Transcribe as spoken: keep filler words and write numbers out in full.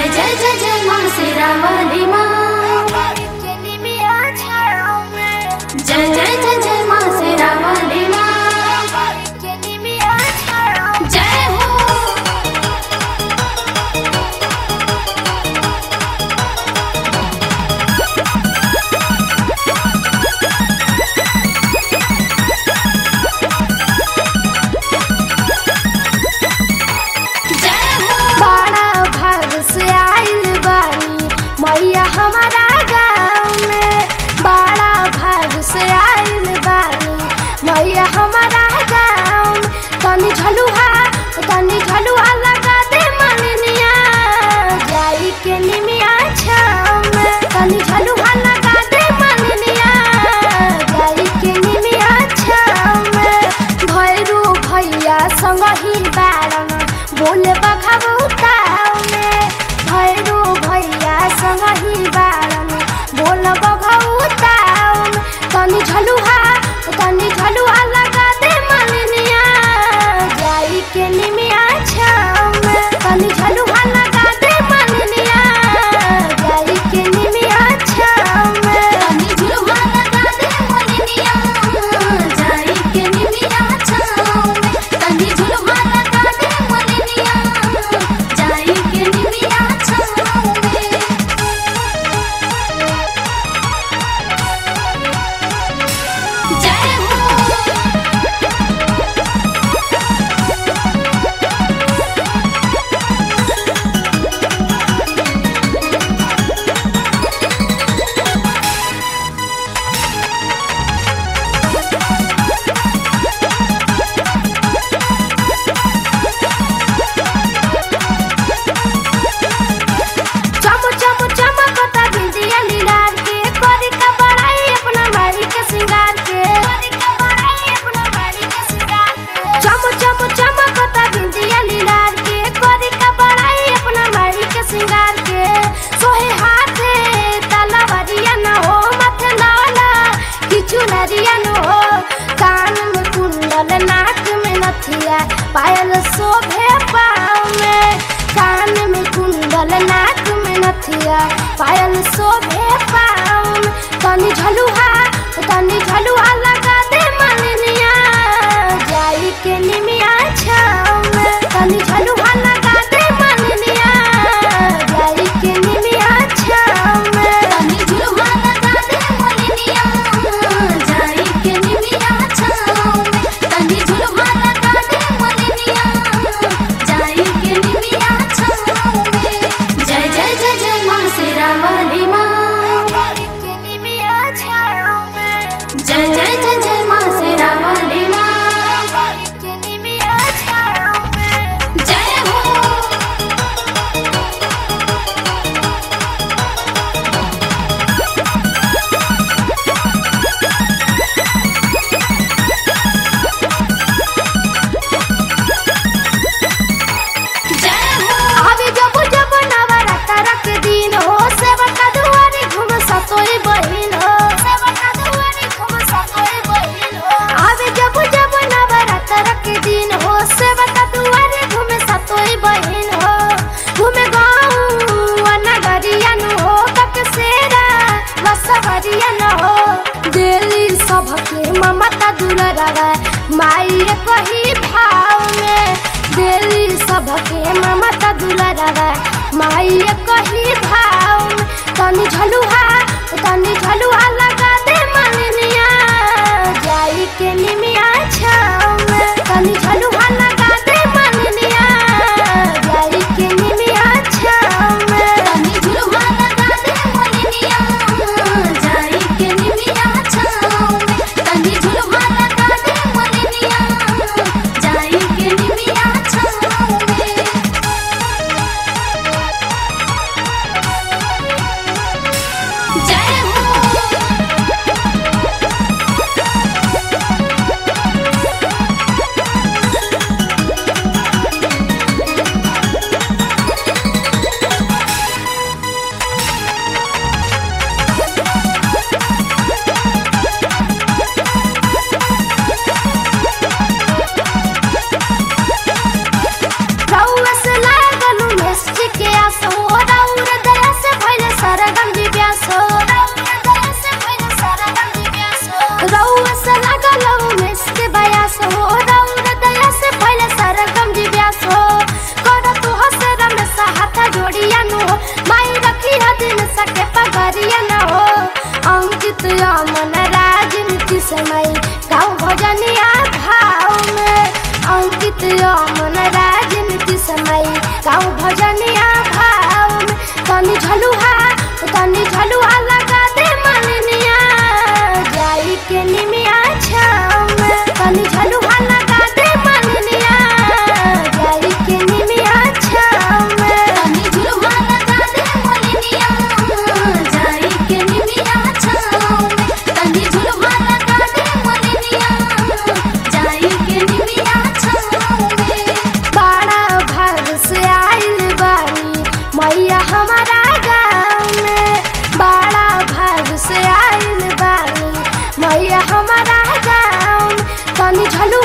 जय जय जय माँ शेरा वाली माँ। जय जय जय जय माँ शेरा वाली माँ। जय हो। बड़ा भाग से आइल बानी मैया हमारा गाँव में। बड़ा भाग से आइल बानी मैया हमारा गाँव में। तनी झलुहा तनी झलुहा लगा दे मननिया जाई के निमिया छाव में। तनी झलुहा लगा दे मननिया जाई के निमिया छाव में। भैरू भैया संग ही बारन बोले बघबूताव में। भैरू भैया संग ही बारन बोल बघबूताव में। तनी झलुहा तनी झलुहा लगा दे मननिया जाई के निमिया छाव में। तनी झलुहा लगा दे मननिया जाई के निमिया छाव में। तनी झुलुआ लगा दे मननिया जाई के निमिया छाव में। तनी झुलुआ लगा दे मननिया जाई के निमिया छाव में। जय हो। चम चम चमकता बिंदिया लीलार के। करी का बड़ाई अपना मारी के सिंगार के। करी का बड़ाई अपना मारी के सिंगार के। चम चम चमकता बिंदिया लीलार के। करी का बड़ाई अपना मारी के सिंगार के। सोहे हाथे तलवारिया न हो माथे लाला किछु नरिया न हो। कान में कुंडल नाक में नथिया पायल शोभे पाँव में। कान में कुंडल नाक में नथिया पायल शोभे पाँव में। तनी झलुहा तनी झलुहा लगा दे मननिया जाई के निमिया छाव में। तनी झलुहा लगा दे मननिया जाई के निमिया छाव में। तनी झुलुआ लगा दे मननिया जाई के निमिया छाव में। तनी झुलुआ लगा दे मननिया जाई के निमिया छाव में। जय जय जय जय माँ शेरा वाली माँ। जय जय जय जय माँ शेरा वाली माँ। जय हो। जय हो। आवे जब जब नवरात्र के दिन हो सेवका दुआरी घूम सतोई बहिन हो। सेवका दुआरी घूम सतोई बहिन हो। आवे जब जब नवरात्र के दिन हो सेवका दुआरी घूम सतोई बहिन हो। घूमे गाँव नगरिया न हो तक सेरा बसवरिया न हो। दिल्ली सबके ममता दुलरवा माई कही भाव में। दिल्ली सबके ममता दुलरवा माई कही भाव में। तनी झलुहा तनी झलुहा लगा दे मननिया जाई के निमिया छाव में। तनी झलुहा लगा दे मननिया जाई के निमिया छाव में। तनी झुलुआ लगा दे मननिया जाई के निमिया छाव में। तनी झुलुआ लगा दे मननिया जाई के निमिया छाव में। जय हो। तनी झलुहा तनी झलुहा लगा दे मलिनिया जाई के निमिया छाव में तनी झलुहा लगा दे मलिनिया जाई के निमिया छाव में तनी झुलुआ लगा दे मोलिनिया जाई के निमिया छाव में तनी झुलुआ लगा दे मोलिनिया जाई के निमिया छाव में बड़ा भाग से आइल बानी मैया हमारा गाँव में बड़ा भाग से आइल बानी मैया हमारा गाँव तनी झलु